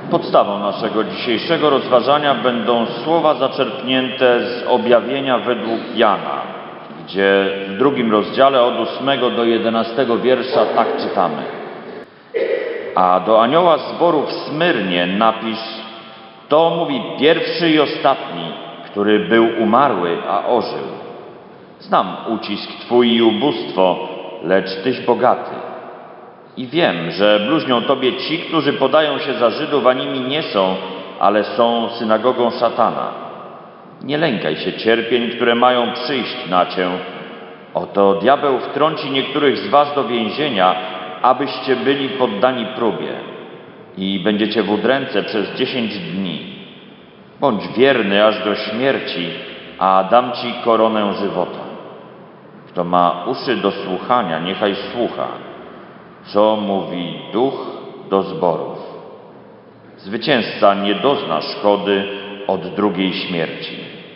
Podstawą naszego dzisiejszego rozważania będą słowa zaczerpnięte z objawienia według Jana, gdzie w 2 rozdziale od 8 do 11 wiersza tak czytamy. A do anioła zboru w Smyrnie napisz: to mówi pierwszy i ostatni, który był umarły, a ożył. Znam ucisk Twój i ubóstwo, lecz Tyś bogaty. I wiem, że bluźnią Tobie ci, którzy podają się za Żydów, a nimi nie są, ale są synagogą szatana. Nie lękaj się cierpień, które mają przyjść na Cię. Oto diabeł wtrąci niektórych z Was do więzienia, abyście byli poddani próbie. I będziecie w udręce przez 10 dni. Bądź wierny aż do śmierci, a dam Ci koronę żywota. Kto ma uszy do słuchania, niechaj słucha, co mówi Duch do zborów. Zwycięzca nie dozna szkody od drugiej śmierci.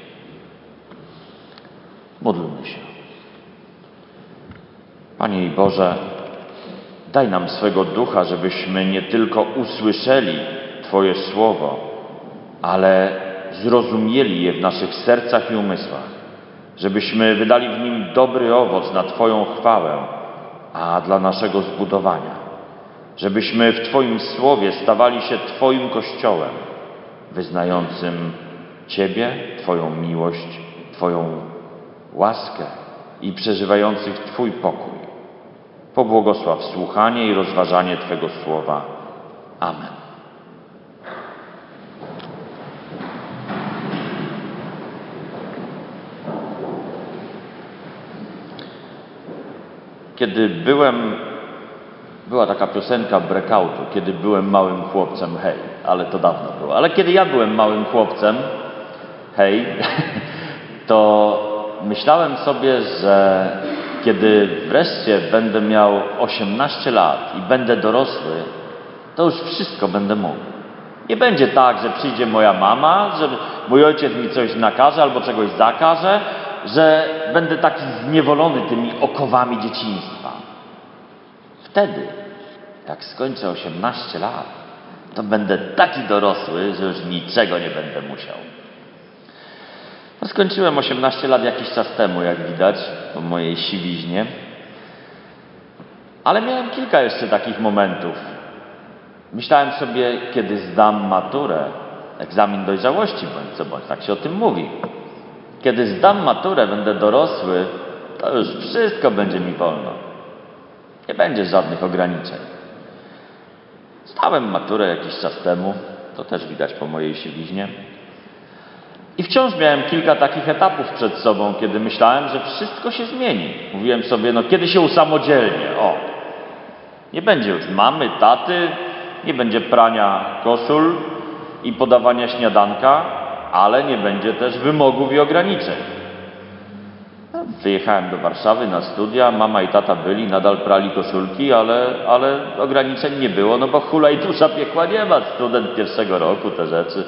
Módlmy się. Panie i Boże, daj nam swego Ducha, żebyśmy nie tylko usłyszeli Twoje Słowo, ale zrozumieli je w naszych sercach i umysłach, żebyśmy wydali w nim dobry owoc na Twoją chwałę, a dla naszego zbudowania. Żebyśmy w Twoim Słowie stawali się Twoim Kościołem, wyznającym Ciebie, Twoją miłość, Twoją łaskę i przeżywających Twój pokój. Pobłogosław słuchanie i rozważanie Twego Słowa. Amen. Była taka piosenka Breakoutu, kiedy byłem małym chłopcem, hej, ale to dawno było. Ale kiedy ja byłem małym chłopcem, hej, to myślałem sobie, że kiedy wreszcie będę miał 18 lat i będę dorosły, to już wszystko będę mógł. Nie będzie tak, że przyjdzie moja mama, że mój ojciec mi coś nakaże albo czegoś zakaże, że będę taki zniewolony tymi okowami dzieciństwa. Wtedy, jak skończę 18 lat, to będę taki dorosły, że już niczego nie będę musiał. No, skończyłem 18 lat jakiś czas temu, jak widać, po mojej siwiźnie. Ale miałem kilka jeszcze takich momentów. Myślałem sobie, kiedy zdam maturę, egzamin dojrzałości bądź co bądź, tak się o tym mówi. Kiedy zdam maturę, będę dorosły, to już wszystko będzie mi wolno. Nie będzie żadnych ograniczeń. Zdałem maturę jakiś czas temu, to też widać po mojej siwiźnie. I wciąż miałem kilka takich etapów przed sobą, kiedy myślałem, że wszystko się zmieni. Mówiłem sobie, no kiedy się usamodzielnię, nie będzie już mamy, taty, nie będzie prania koszul i podawania śniadanka, ale nie będzie też wymogów i ograniczeń. Wyjechałem do Warszawy na studia, mama i tata byli, nadal prali koszulki, ale ograniczeń nie było, no bo hulaj dusza piekła nie ma, student pierwszego roku, te rzeczy.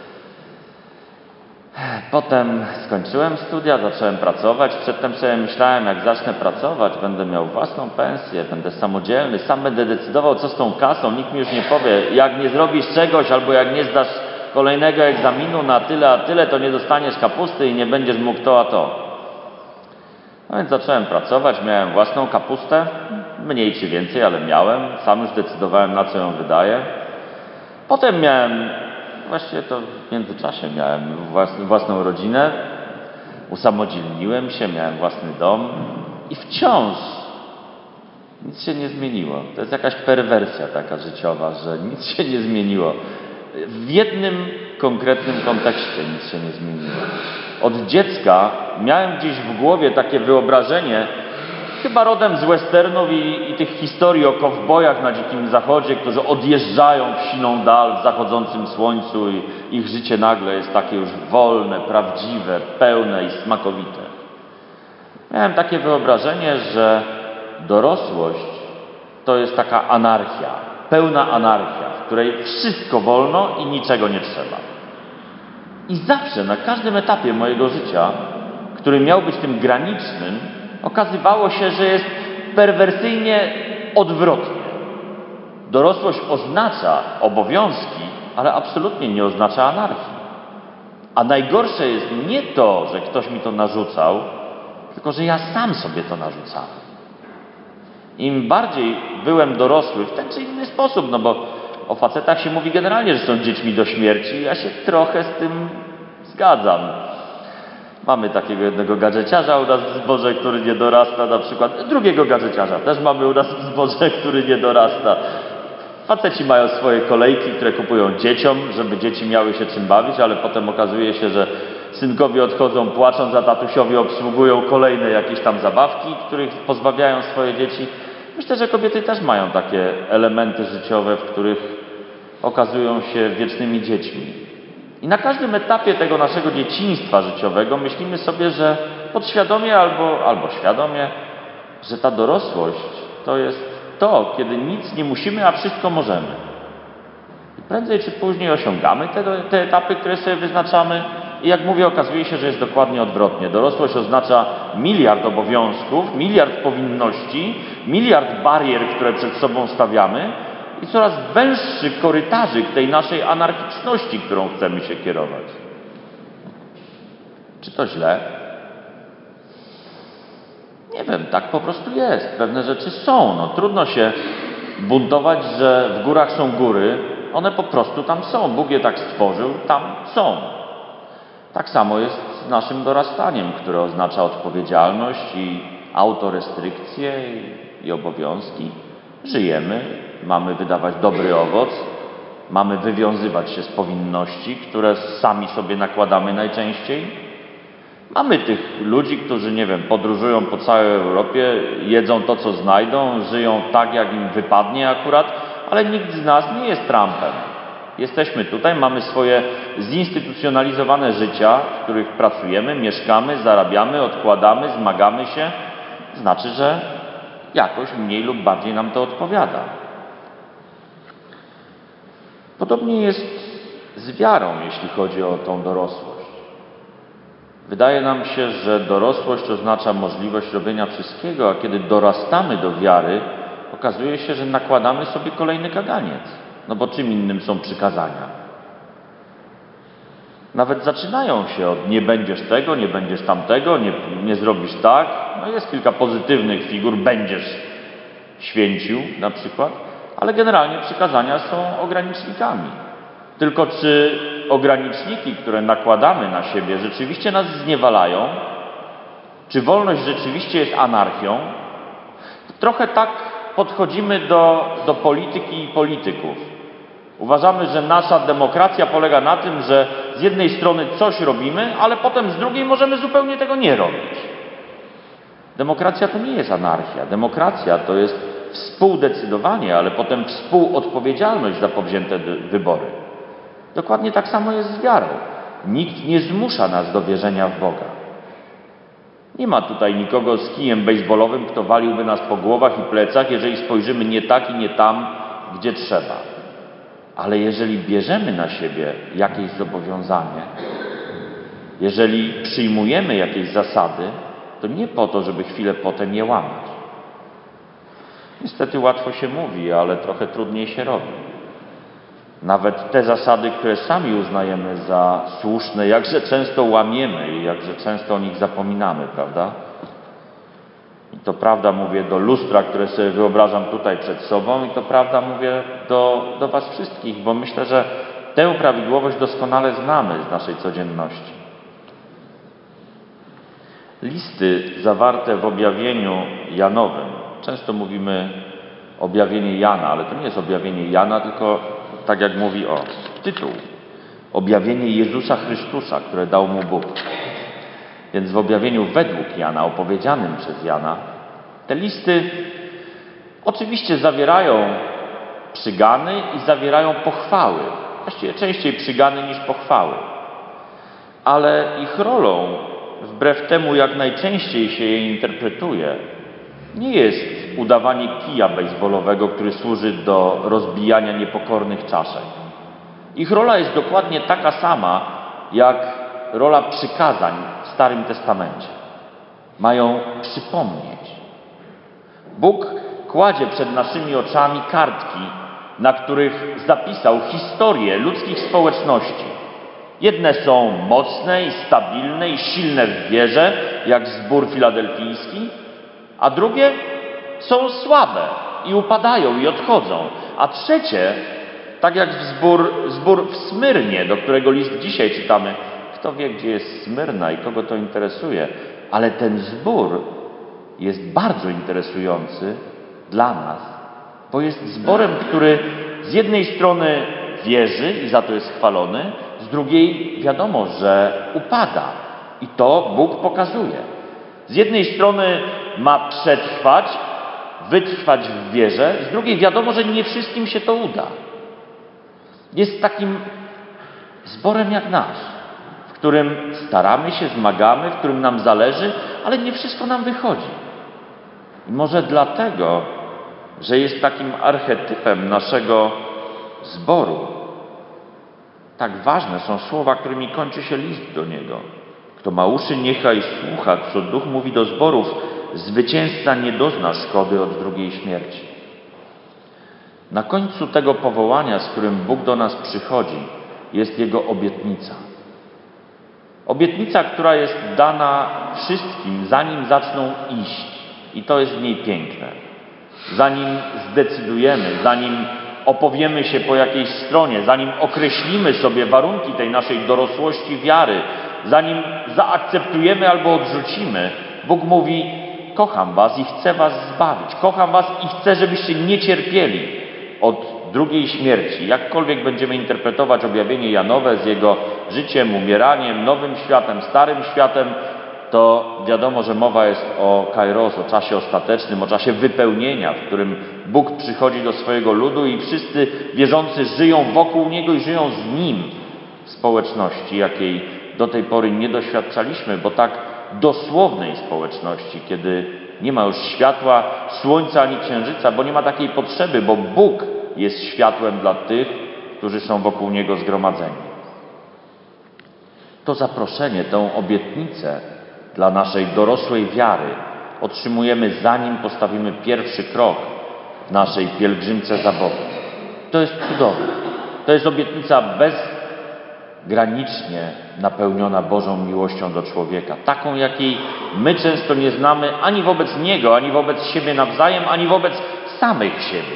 Potem skończyłem studia, zacząłem pracować. Przedtem sobie myślałem, jak zacznę pracować, będę miał własną pensję, będę samodzielny, sam będę decydował, co z tą kasą. Nikt mi już nie powie, jak nie zrobisz czegoś albo jak nie zdasz kolejnego egzaminu na tyle a tyle, to nie dostaniesz kapusty i nie będziesz mógł to a to. No więc zacząłem pracować, miałem własną kapustę, mniej czy więcej, ale miałem. Sam już decydowałem, na co ją wydaję. Potem właściwie to w międzyczasie miałem własną rodzinę, usamodzielniłem się, miałem własny dom i wciąż nic się nie zmieniło. To jest jakaś perwersja taka życiowa, że nic się nie zmieniło. W jednym konkretnym kontekście nic się nie zmieniło. Od dziecka miałem gdzieś w głowie takie wyobrażenie, chyba rodem z westernów i tych historii o kowbojach na Dzikim Zachodzie, którzy odjeżdżają w siną dal w zachodzącym słońcu i ich życie nagle jest takie już wolne, prawdziwe, pełne i smakowite. Miałem takie wyobrażenie, że dorosłość to jest taka anarchia, pełna anarchia, w której wszystko wolno i niczego nie trzeba. I zawsze, na każdym etapie mojego życia, który miał być tym granicznym, okazywało się, że jest perwersyjnie odwrotnie. Dorosłość oznacza obowiązki, ale absolutnie nie oznacza anarchii. A najgorsze jest nie to, że ktoś mi to narzucał, tylko że ja sam sobie to narzucałem. Im bardziej byłem dorosły w ten czy inny sposób, no bo o facetach się mówi generalnie, że są dziećmi do śmierci, ja się trochę z tym zgadzam. Mamy takiego jednego gadżeciarza u nas w zborze, który nie dorasta, na przykład drugiego gadżeciarza też mamy u nas w zborze, który nie dorasta. Faceci mają swoje kolejki, które kupują dzieciom, żeby dzieci miały się czym bawić, ale potem okazuje się, że synkowie odchodzą płacząc, a tatusiowi obsługują kolejne jakieś tam zabawki, których pozbawiają swoje dzieci. Myślę, że kobiety też mają takie elementy życiowe, w których okazują się wiecznymi dziećmi. I na każdym etapie tego naszego dzieciństwa życiowego myślimy sobie, że podświadomie albo świadomie, że ta dorosłość to jest to, kiedy nic nie musimy, a wszystko możemy. I prędzej czy później osiągamy te etapy, które sobie wyznaczamy. I jak mówię, okazuje się, że jest dokładnie odwrotnie. Dorosłość oznacza miliard obowiązków, miliard powinności, miliard barier, które przed sobą stawiamy i coraz węższy korytarzyk tej naszej anarchiczności, którą chcemy się kierować. Czy to źle? Nie wiem, tak po prostu jest. Pewne rzeczy są. No, trudno się buntować, że w górach są góry. One po prostu tam są. Bóg je tak stworzył, tam są. Tak samo jest z naszym dorastaniem, które oznacza odpowiedzialność i autorestrykcje i obowiązki. Żyjemy, mamy wydawać dobry owoc, mamy wywiązywać się z powinności, które sami sobie nakładamy najczęściej. Mamy tych ludzi, którzy, nie wiem, podróżują po całej Europie, jedzą to, co znajdą, żyją tak, jak im wypadnie akurat, ale nikt z nas nie jest Trumpem. Jesteśmy tutaj, mamy swoje zinstytucjonalizowane życia, w których pracujemy, mieszkamy, zarabiamy, odkładamy, zmagamy się. Znaczy, że jakoś mniej lub bardziej nam to odpowiada. Podobnie jest z wiarą, jeśli chodzi o tą dorosłość. Wydaje nam się, że dorosłość oznacza możliwość robienia wszystkiego, a kiedy dorastamy do wiary, okazuje się, że nakładamy sobie kolejny kaganiec. No bo czym innym są przykazania? Nawet zaczynają się od nie będziesz tego, nie będziesz tamtego, nie zrobisz tak. No jest kilka pozytywnych figur, będziesz święcił na przykład, ale generalnie przykazania są ogranicznikami. Tylko czy ograniczniki, które nakładamy na siebie, rzeczywiście nas zniewalają? Czy wolność rzeczywiście jest anarchią? Trochę tak podchodzimy do polityki i polityków. Uważamy, że nasza demokracja polega na tym, że z jednej strony coś robimy, ale potem z drugiej możemy zupełnie tego nie robić. Demokracja to nie jest anarchia. Demokracja to jest współdecydowanie, ale potem współodpowiedzialność za powzięte wybory. Dokładnie tak samo jest z wiarą. Nikt nie zmusza nas do wierzenia w Boga. Nie ma tutaj nikogo z kijem bejsbolowym, kto waliłby nas po głowach i plecach, jeżeli spojrzymy nie tak i nie tam, gdzie trzeba. Ale jeżeli bierzemy na siebie jakieś zobowiązanie, jeżeli przyjmujemy jakieś zasady, to nie po to, żeby chwilę potem je łamać. Niestety łatwo się mówi, ale trochę trudniej się robi. Nawet te zasady, które sami uznajemy za słuszne, jakże często łamiemy i jakże często o nich zapominamy, prawda? I to prawda mówię do lustra, które sobie wyobrażam tutaj przed sobą, i to prawda mówię do was wszystkich, bo myślę, że tę prawidłowość doskonale znamy z naszej codzienności. Listy zawarte w objawieniu Janowym, często mówimy objawienie Jana, ale to nie jest objawienie Jana, tylko tak jak mówi tytuł. Objawienie Jezusa Chrystusa, które dał mu Bóg. Więc w objawieniu według Jana, opowiedzianym przez Jana, te listy oczywiście zawierają przygany i zawierają pochwały. Właściwie częściej przygany niż pochwały. Ale ich rolą, wbrew temu jak najczęściej się je interpretuje, nie jest udawanie kija bejsbolowego, który służy do rozbijania niepokornych czaszek. Ich rola jest dokładnie taka sama, jak rola przykazań w Starym Testamencie. Mają przypomnieć. Bóg kładzie przed naszymi oczami kartki, na których zapisał historię ludzkich społeczności. Jedne są mocne i stabilne i silne w wierze, jak zbór filadelfijski, a drugie są słabe i upadają i odchodzą, a trzecie, tak jak zbór w Smyrnie, do którego list dzisiaj czytamy. Kto wie, gdzie jest Smyrna i kogo to interesuje, ale ten zbór jest bardzo interesujący dla nas, bo jest zborem, który z jednej strony wierzy i za to jest chwalony, z drugiej wiadomo, że upada i to Bóg pokazuje. Z jednej strony ma przetrwać, wytrwać w wierze, z drugiej wiadomo, że nie wszystkim się to uda. Jest takim zborem jak nasz, w którym staramy się, zmagamy, w którym nam zależy, ale nie wszystko nam wychodzi. I może dlatego, że jest takim archetypem naszego zboru, tak ważne są słowa, którymi kończy się list do niego. Kto ma uszy, niechaj słucha, co Duch mówi do zborów. Zwycięzca nie dozna szkody od drugiej śmierci. Na końcu tego powołania, z którym Bóg do nas przychodzi, jest Jego obietnica. Obietnica, która jest dana wszystkim, zanim zaczną iść. I to jest w niej piękne. Zanim zdecydujemy, zanim opowiemy się po jakiejś stronie, zanim określimy sobie warunki tej naszej dorosłości wiary, zanim zaakceptujemy albo odrzucimy, Bóg mówi: kocham was i chcę was zbawić. Kocham was i chcę, żebyście nie cierpieli od drugiej śmierci. Jakkolwiek będziemy interpretować objawienie Janowe z jego życiem, umieraniem, nowym światem, starym światem, to wiadomo, że mowa jest o kairos, o czasie ostatecznym, o czasie wypełnienia, w którym Bóg przychodzi do swojego ludu i wszyscy wierzący żyją wokół Niego i żyją z Nim w społeczności, jakiej do tej pory nie doświadczaliśmy, bo tak dosłownej społeczności, kiedy nie ma już światła, słońca ani księżyca, bo nie ma takiej potrzeby, bo Bóg jest światłem dla tych, którzy są wokół Niego zgromadzeni. To zaproszenie, tę obietnicę dla naszej dorosłej wiary otrzymujemy, zanim postawimy pierwszy krok w naszej pielgrzymce za Bogiem. To jest cudowne. To jest obietnica bezgranicznie napełniona Bożą miłością do człowieka. Taką, jakiej my często nie znamy ani wobec Niego, ani wobec siebie nawzajem, ani wobec samych siebie.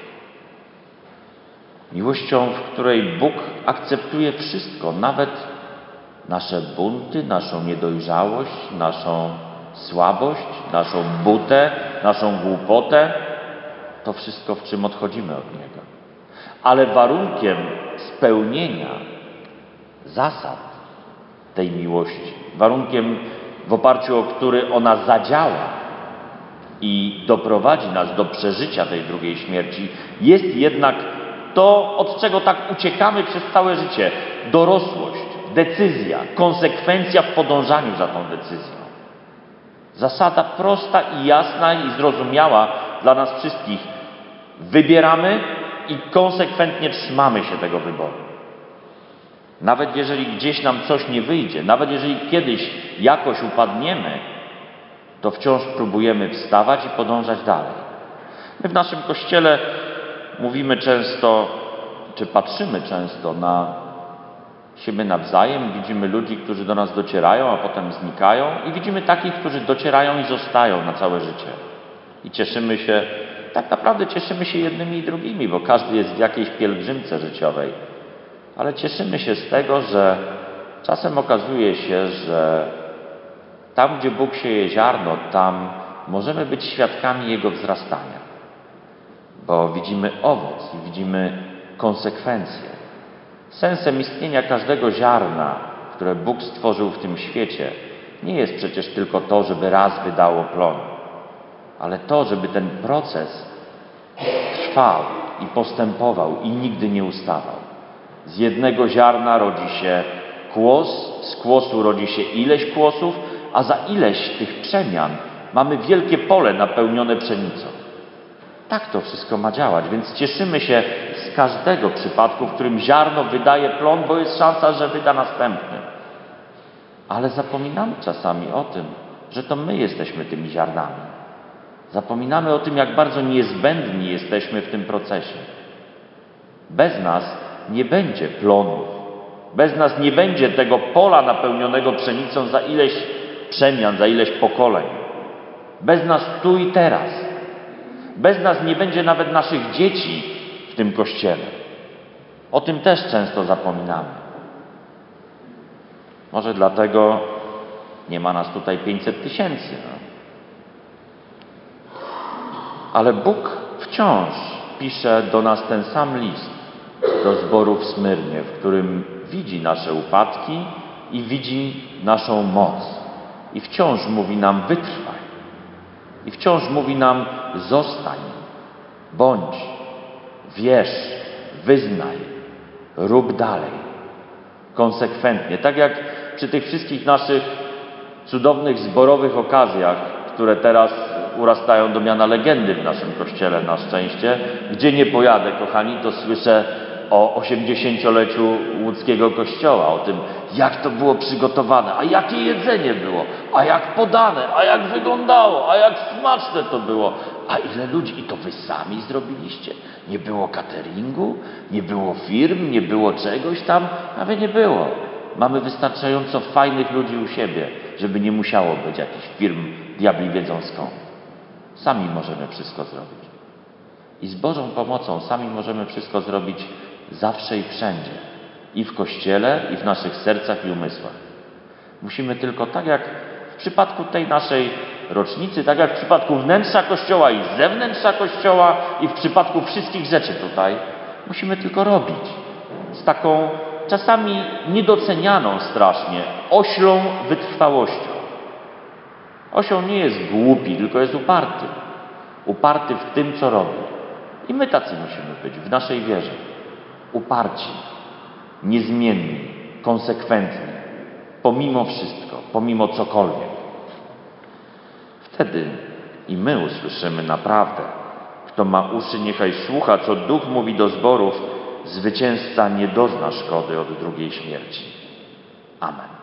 Miłością, w której Bóg akceptuje wszystko, nawet nasze bunty, naszą niedojrzałość, naszą słabość, naszą butę, naszą głupotę, to wszystko, w czym odchodzimy od Niego. Ale warunkiem spełnienia zasad tej miłości, warunkiem, w oparciu o który ona zadziała i doprowadzi nas do przeżycia tej drugiej śmierci, jest jednak to, od czego tak uciekamy przez całe życie: dorosłość, decyzja, konsekwencja w podążaniu za tą decyzją. Zasada prosta i jasna i zrozumiała dla nas wszystkich. Wybieramy i konsekwentnie trzymamy się tego wyboru. Nawet jeżeli gdzieś nam coś nie wyjdzie, nawet jeżeli kiedyś jakoś upadniemy, to wciąż próbujemy wstawać i podążać dalej. My w naszym Kościele mówimy często, czy patrzymy często na siebie nawzajem. Widzimy ludzi, którzy do nas docierają, a potem znikają, i widzimy takich, którzy docierają i zostają na całe życie. I cieszymy się, tak naprawdę cieszymy się jednymi i drugimi, bo każdy jest w jakiejś pielgrzymce życiowej. Ale cieszymy się z tego, że czasem okazuje się, że tam, gdzie Bóg sieje ziarno, tam możemy być świadkami Jego wzrastania. Bo widzimy owoc i widzimy konsekwencje. Sensem istnienia każdego ziarna, które Bóg stworzył w tym świecie, nie jest przecież tylko to, żeby raz wydało plon, ale to, żeby ten proces trwał i postępował i nigdy nie ustawał. Z jednego ziarna rodzi się kłos, z kłosu rodzi się ileś kłosów, a za ileś tych przemian mamy wielkie pole napełnione pszenicą. Tak to wszystko ma działać, więc cieszymy się z każdego przypadku, w którym ziarno wydaje plon, bo jest szansa, że wyda następny. Ale zapominamy czasami o tym, że to my jesteśmy tymi ziarnami. Zapominamy o tym, jak bardzo niezbędni jesteśmy w tym procesie. Bez nas nie będzie plonów. Bez nas nie będzie tego pola napełnionego pszenicą za ileś przemian, za ileś pokoleń. Bez nas tu i teraz. Bez nas nie będzie nawet naszych dzieci w tym Kościele. O tym też często zapominamy. Może dlatego nie ma nas tutaj 500 000. Ale Bóg wciąż pisze do nas ten sam list do zboru w Smyrnie, w którym widzi nasze upadki i widzi naszą moc. I wciąż mówi nam: wytrwaj. I wciąż mówi nam: zostań, bądź, wierz, wyznaj, rób dalej. Konsekwentnie. Tak jak przy tych wszystkich naszych cudownych zborowych okazjach, które teraz urastają do miana legendy w naszym Kościele na szczęście. Gdzie nie pojadę, kochani, to słyszę o 80-leciu łódzkiego Kościoła, o tym, jak to było przygotowane, a jakie jedzenie było, a jak podane, a jak wyglądało, a jak smaczne to było, a ile ludzi. I to wy sami zrobiliście? Nie było cateringu, nie było firm, nie było czegoś tam, nawet nie było. Mamy wystarczająco fajnych ludzi u siebie, żeby nie musiało być jakichś firm, diabli wiedzą skąd. Sami możemy wszystko zrobić. I z Bożą pomocą sami możemy wszystko zrobić zawsze i wszędzie. I w Kościele, i w naszych sercach i umysłach. Musimy tylko, tak jak w przypadku tej naszej rocznicy, tak jak w przypadku wnętrza Kościoła i zewnętrza Kościoła i w przypadku wszystkich rzeczy tutaj, musimy tylko robić. Z taką czasami niedocenianą strasznie oślą wytrwałością. Osioł nie jest głupi, tylko jest uparty. Uparty w tym, co robi. I my tacy musimy być w naszej wierze. Uparci, niezmienni, konsekwentni, pomimo wszystko, pomimo cokolwiek. Wtedy i my usłyszymy naprawdę. Kto ma uszy, niechaj słucha, co Duch mówi do zborów. Zwycięzca nie dozna szkody od drugiej śmierci. Amen.